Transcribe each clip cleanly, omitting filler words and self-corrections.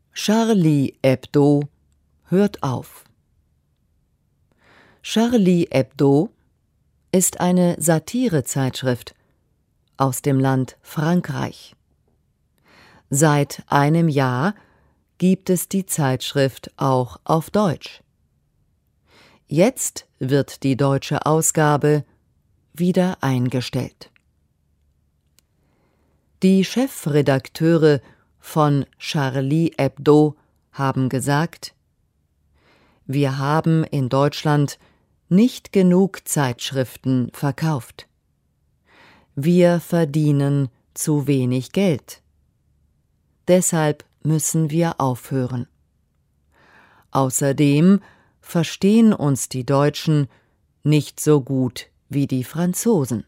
Charlie Hebdo hört auf. Charlie Hebdo ist eine Satirezeitschrift aus dem Land Frankreich. Seit einem Jahr gibt es die Zeitschrift auch auf Deutsch. Jetzt wird die deutsche Ausgabe wieder eingestellt. Die Chefredakteure von Charlie Hebdo haben gesagt: Wir haben in Deutschland nicht genug Zeitschriften verkauft. Wir verdienen zu wenig Geld. Deshalb müssen wir aufhören. Außerdem verstehen uns die Deutschen nicht so gut wie die Franzosen.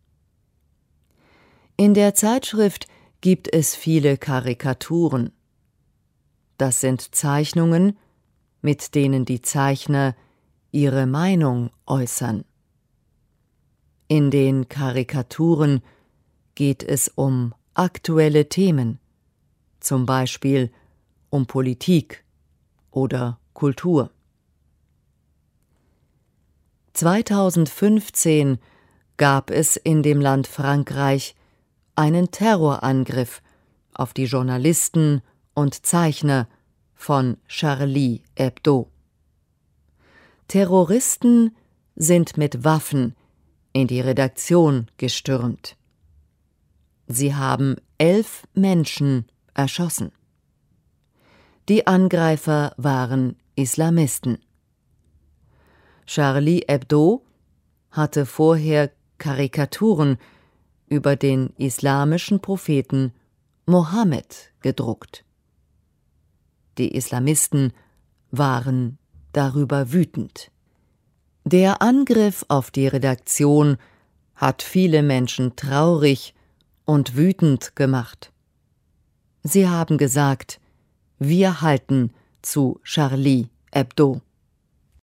In der Zeitschrift gibt es viele Karikaturen. Das sind Zeichnungen, mit denen die Zeichner ihre Meinung äußern. In den Karikaturen geht es um aktuelle Themen, zum Beispiel um Politik oder Kultur. 2015 gab es in dem Land Frankreich einen Terrorangriff auf die Journalisten und Zeichner von Charlie Hebdo. Terroristen sind mit Waffen in die Redaktion gestürmt. Sie haben 11 Menschen erschossen. Die Angreifer waren Islamisten. Charlie Hebdo hatte vorher Karikaturen über den islamischen Propheten Mohammed gedruckt. Die Islamisten waren darüber wütend. Der Angriff auf die Redaktion hat viele Menschen traurig und wütend gemacht. Sie haben gesagt: Wir halten zu Charlie Hebdo.